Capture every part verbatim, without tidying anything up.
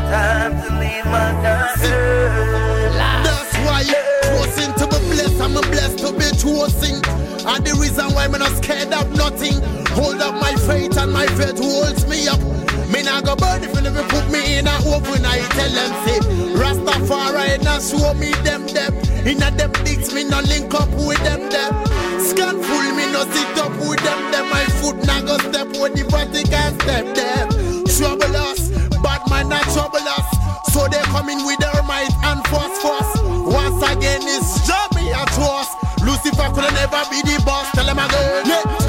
time to leave my daughter. That's why chosen to be blessed, I'm blessed to be chosen. And the reason why I'm not scared of nothing. Hold up my faith and my faith holds me up. Me not go burn if you never put me in a oven. I tell them say Rastafari not show me them them. In a them dicks me no link up with them them. Scan full me no sit up with them them. My foot not go step with the Vatican step them. Trouble us, bad man not trouble us. So they come in with their might and force force. Once again it's job me at us. Lucifer could never be the boss. Tell them again.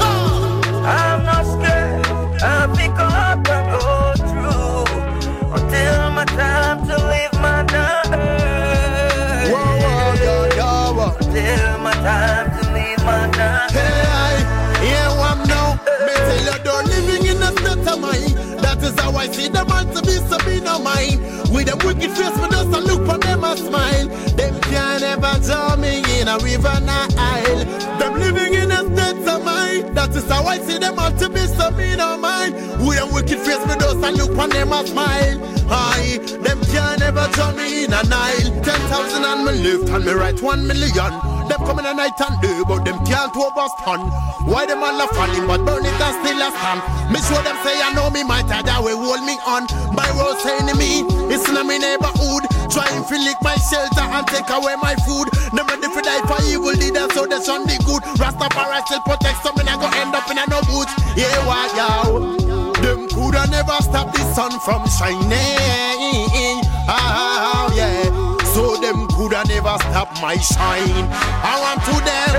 I'm not scared. I'll pick up and go through until my time to leave my daughter. Whoa, whoa, yo, yo, whoa. Until my time to leave my daughter. Hey, yeah, I'm now. Me tell you, they're living in a state of mind. That is how I see the man to be, so be no mine. With a wicked face, me just a look for them a smile. Them can't ever draw me in a river Nile. Them living in a state of mind. That is how I see them all to be, so be no mine. With a wicked face, me just a look for them a smile. Aye, them can't ever draw me in a Nile. Ten thousand on me left and me right one million. Them come in a night and day, but them can't overstand. Why them all a falling, but burn it and still a stand. Me show them say I know me might have that way hold me on. My worst enemy, it's not my neighborhood. Trying to lick my shelter and take away my food. Them ready for die for evil leaders, so they shun the good. Rastafari still protect some, and I go end up in a no boots. Yeah, what yo? Them coulda never stop the sun from shining. Ah, yeah. So them coulda never stop my shine. I want to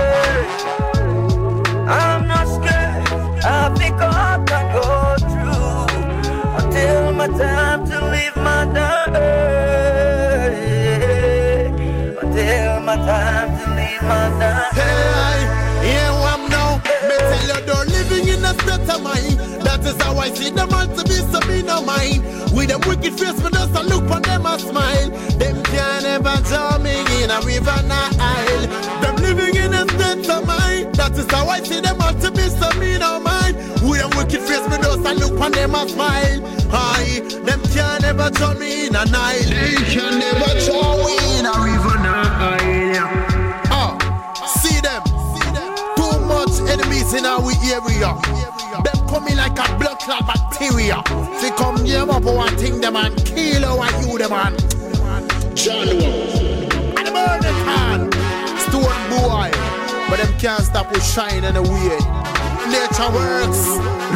them. I'm not scared. I'll pick up and go through until my time to leave my daughter. Until my time to leave my daughter. Hey, yeah, I'm now. Me tell you, they're living in a state of mind. That is how I see them all to be, so be no mine. With them wicked face, me just a look for them a smile. Them can't ever draw me in a river Nile. Them living in a state of mind. That is how I see them all to be, so be no mine. With them wicked face, me just a look for them a smile. Aye, them can't ever draw me in a Nile. They can never draw me in a river Nile. Ah, see them. Too much enemies in our area. Them coming like a blood clot bacteria. They come here up one thing them and kill our you them and John and the burning hand. Stone boy. But them can't stop us shine in the way. Nature works.